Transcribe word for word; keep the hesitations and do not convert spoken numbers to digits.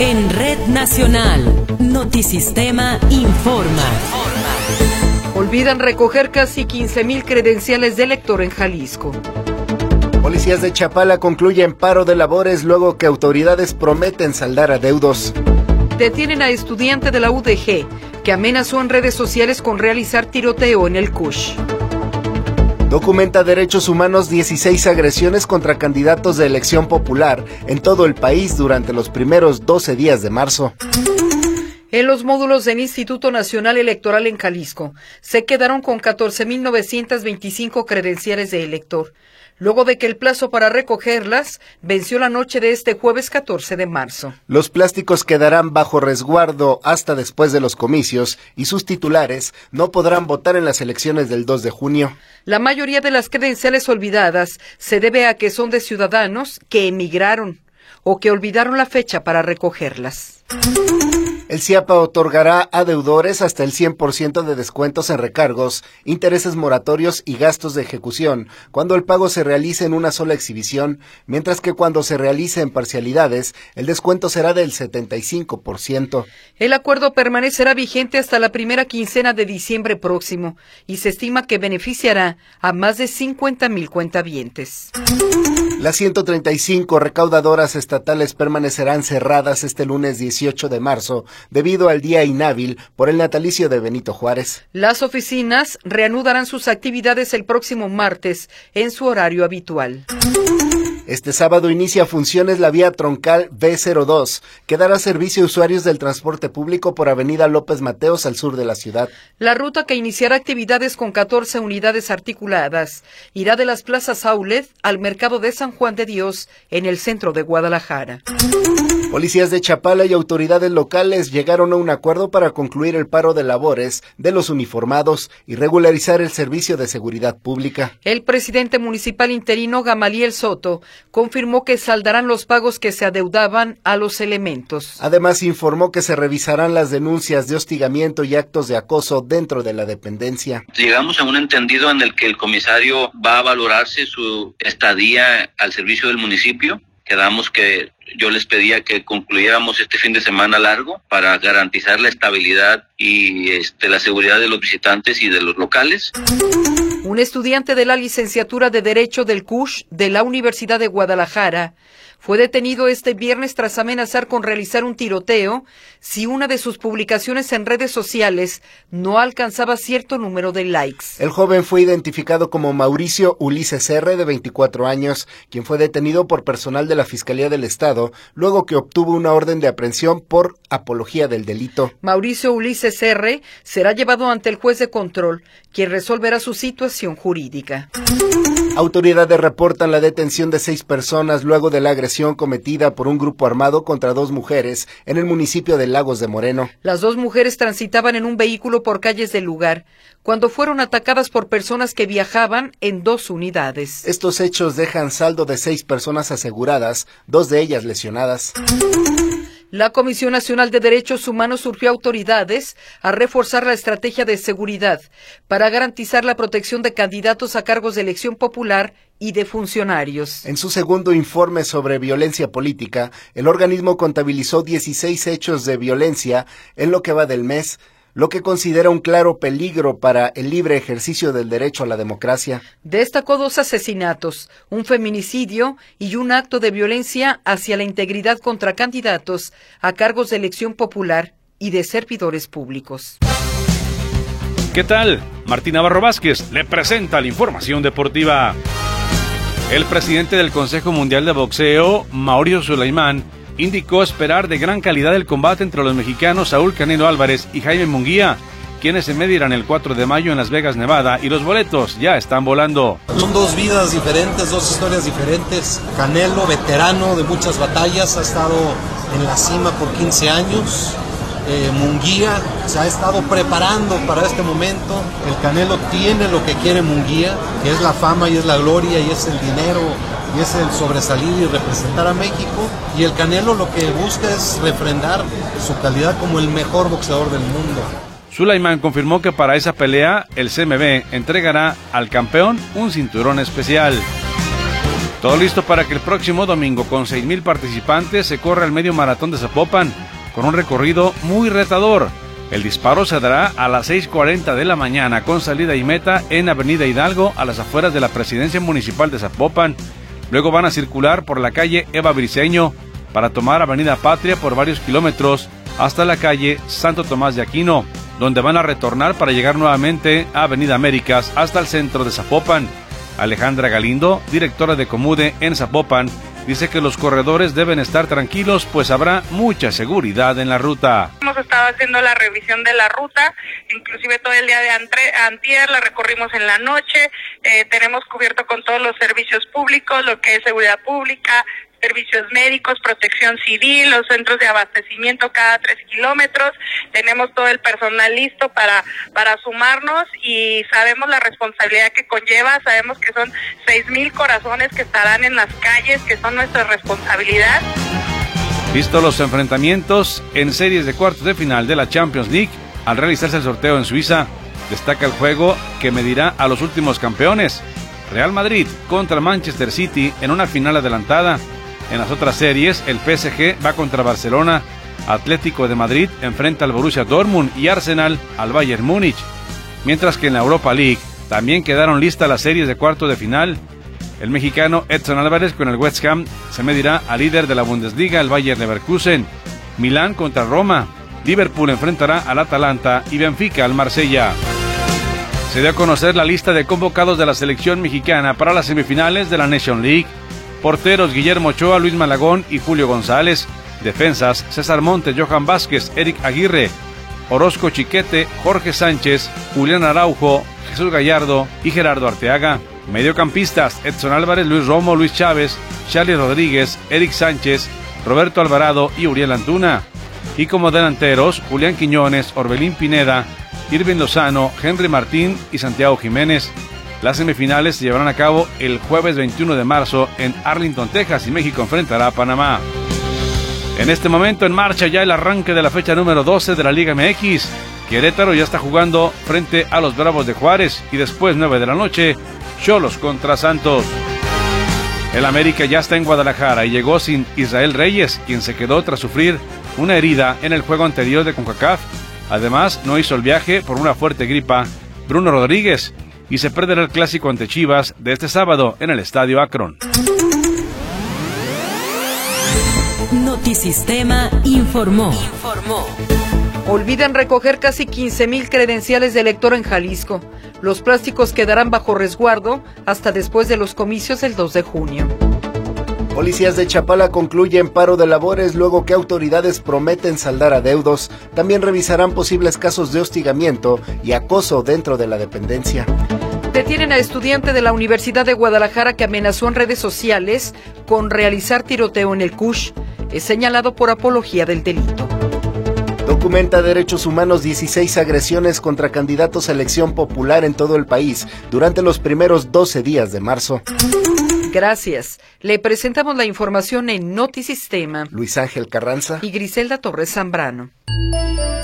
En Red Nacional, Notisistema informa. Olvidan recoger casi quince mil credenciales de elector en Jalisco. Policías de Chapala concluyen paro de labores luego que autoridades prometen saldar adeudos. Detienen a estudiante de la U D G que amenazó en redes sociales con realizar tiroteo en el Cush. Documenta Derechos Humanos dieciséis agresiones contra candidatos de elección popular en todo el país durante los primeros doce días de marzo. En los módulos del Instituto Nacional Electoral en Jalisco se quedaron con catorce mil novecientas veinticinco credenciales de elector, luego de que el plazo para recogerlas venció la noche de este jueves catorce de marzo. Los plásticos quedarán bajo resguardo hasta después de los comicios y sus titulares no podrán votar en las elecciones del dos de junio. La mayoría de las credenciales olvidadas se debe a que son de ciudadanos que emigraron o que olvidaron la fecha para recogerlas. El CIAPA otorgará a deudores hasta el cien por ciento de descuentos en recargos, intereses moratorios y gastos de ejecución cuando el pago se realice en una sola exhibición, mientras que cuando se realice en parcialidades, el descuento será del setenta y cinco por ciento. El acuerdo permanecerá vigente hasta la primera quincena de diciembre próximo y se estima que beneficiará a más de cincuenta mil cuentavientes. Las ciento treinta y cinco recaudadoras estatales permanecerán cerradas este lunes dieciocho de marzo debido al día inhábil por el natalicio de Benito Juárez. Las oficinas reanudarán sus actividades el próximo martes en su horario habitual. Este sábado inicia funciones la vía troncal B cero dos, que dará servicio a usuarios del transporte público por Avenida López Mateos al sur de la ciudad. La ruta, que iniciará actividades con catorce unidades articuladas, irá de las plazas Aulet al mercado de San Juan de Dios en el centro de Guadalajara. Policías de Chapala y autoridades locales llegaron a un acuerdo para concluir el paro de labores de los uniformados y regularizar el servicio de seguridad pública. El presidente municipal interino Gamaliel Soto confirmó que saldarán los pagos que se adeudaban a los elementos. Además, informó que se revisarán las denuncias de hostigamiento y actos de acoso dentro de la dependencia. Llegamos a un entendido en el que el comisario va a valorarse su estadía al servicio del municipio. Quedamos que yo les pedía que concluyéramos este fin de semana largo para garantizar la estabilidad y este, la seguridad de los visitantes y de los locales. Un estudiante de la licenciatura de Derecho del Cush de la Universidad de Guadalajara fue detenido este viernes tras amenazar con realizar un tiroteo si una de sus publicaciones en redes sociales no alcanzaba cierto número de likes. El joven fue identificado como Mauricio Ulises R., de veinticuatro años, quien fue detenido por personal de la Fiscalía del Estado, luego que obtuvo una orden de aprehensión por apología del delito. Mauricio Ulises R. será llevado ante el juez de control, quien resolverá su situación jurídica. Autoridades reportan la detención de seis personas luego de la agresión cometida por un grupo armado contra dos mujeres en el municipio de Lagos de Moreno. Las dos mujeres transitaban en un vehículo por calles del lugar cuando fueron atacadas por personas que viajaban en dos unidades. Estos hechos dejan saldo de seis personas aseguradas, dos de ellas lesionadas. La Comisión Nacional de Derechos Humanos urgió a autoridades a reforzar la estrategia de seguridad para garantizar la protección de candidatos a cargos de elección popular y de funcionarios. En su segundo informe sobre violencia política, el organismo contabilizó dieciséis hechos de violencia en lo que va del mes, lo que considera un claro peligro para el libre ejercicio del derecho a la democracia. Destacó dos asesinatos, un feminicidio y un acto de violencia hacia la integridad contra candidatos a cargos de elección popular y de servidores públicos. ¿Qué tal? Martín Navarro Vázquez le presenta la información deportiva. El presidente del Consejo Mundial de Boxeo, Mauricio Sulaimán, indicó esperar de gran calidad el combate entre los mexicanos Saúl Canelo Álvarez y Jaime Munguía, quienes se medirán el cuatro de mayo en Las Vegas, Nevada, y los boletos ya están volando. Son dos vidas diferentes, dos historias diferentes. Canelo, veterano de muchas batallas, ha estado en la cima por quince años. Eh, Munguía se ha estado preparando para este momento. El Canelo tiene lo que quiere Munguía, que es la fama y es la gloria y es el dinero y es el sobresalir y representar a México. Y el Canelo lo que busca es refrendar su calidad como el mejor boxeador del mundo. Sulaimán confirmó que para esa pelea el C M B entregará al campeón un cinturón especial. Todo listo para que el próximo domingo, con seis mil participantes, se corra el medio maratón de Zapopan, con un recorrido muy retador. El disparo se dará a las seis cuarenta de la mañana, con salida y meta en Avenida Hidalgo, a las afueras de la Presidencia Municipal de Zapopan. Luego van a circular por la calle Eva Briceño, para tomar Avenida Patria por varios kilómetros, hasta la calle Santo Tomás de Aquino, donde van a retornar para llegar nuevamente a Avenida Américas, hasta el centro de Zapopan. Alejandra Galindo, directora de Comude en Zapopan, dice que los corredores deben estar tranquilos, pues habrá mucha seguridad en la ruta. Hemos estado haciendo la revisión de la ruta, inclusive todo el día de antre, antier, la recorrimos en la noche, eh, tenemos cubierto con todos los servicios públicos, lo que es seguridad pública, servicios médicos, protección civil, los centros de abastecimiento cada tres kilómetros, tenemos todo el personal listo para, para sumarnos y sabemos la responsabilidad que conlleva, sabemos que son seis mil corazones que estarán en las calles, que son nuestra responsabilidad. Vistos los enfrentamientos en series de cuartos de final de la Champions League, al realizarse el sorteo en Suiza, destaca el juego que medirá a los últimos campeones. Real Madrid contra Manchester City en una final adelantada. En las otras series, el P S G va contra Barcelona, Atlético de Madrid enfrenta al Borussia Dortmund y Arsenal al Bayern Múnich. Mientras que en la Europa League también quedaron listas las series de cuarto de final. El mexicano Edson Álvarez con el West Ham se medirá al líder de la Bundesliga, el Bayer Leverkusen. Milán contra Roma, Liverpool enfrentará al Atalanta y Benfica al Marsella. Se dio a conocer la lista de convocados de la selección mexicana para las semifinales de la Nation League. Porteros Guillermo Ochoa, Luis Malagón y Julio González. Defensas César Montes, Johan Vázquez, Eric Aguirre, Orozco Chiquete, Jorge Sánchez, Julián Araujo, Jesús Gallardo y Gerardo Arteaga. Mediocampistas Edson Álvarez, Luis Romo, Luis Chávez, Charlie Rodríguez, Eric Sánchez, Roberto Alvarado y Uriel Antuna. Y como delanteros, Julián Quiñones, Orbelín Pineda, Irving Lozano, Henry Martín y Santiago Jiménez. Las semifinales se llevarán a cabo el jueves veintiuno de marzo en Arlington, Texas, y México enfrentará a Panamá. En este momento en marcha ya el arranque de la fecha número doce de la Liga M X. Querétaro ya está jugando frente a los Bravos de Juárez y después nueve de la noche, Xolos contra Santos. El América ya está en Guadalajara y llegó sin Israel Reyes, quien se quedó tras sufrir una herida en el juego anterior de CONCACAF. Además, no hizo el viaje por una fuerte gripa Bruno Rodríguez, y se perderá el clásico ante Chivas de este sábado en el Estadio Akron. Notisistema informó. Informó. Olvidan recoger casi quince mil credenciales de elector en Jalisco. Los plásticos quedarán bajo resguardo hasta después de los comicios del dos de junio. Policías de Chapala concluyen paro de labores luego que autoridades prometen saldar adeudos. También revisarán posibles casos de hostigamiento y acoso dentro de la dependencia. Detienen a estudiante de la Universidad de Guadalajara que amenazó en redes sociales con realizar tiroteo en el Cush. Es señalado por apología del delito. Documenta Derechos Humanos dieciséis agresiones contra candidatos a elección popular en todo el país durante los primeros doce días de marzo. Gracias. Le presentamos la información en Notisistema. Luis Ángel Carranza y Griselda Torres Zambrano.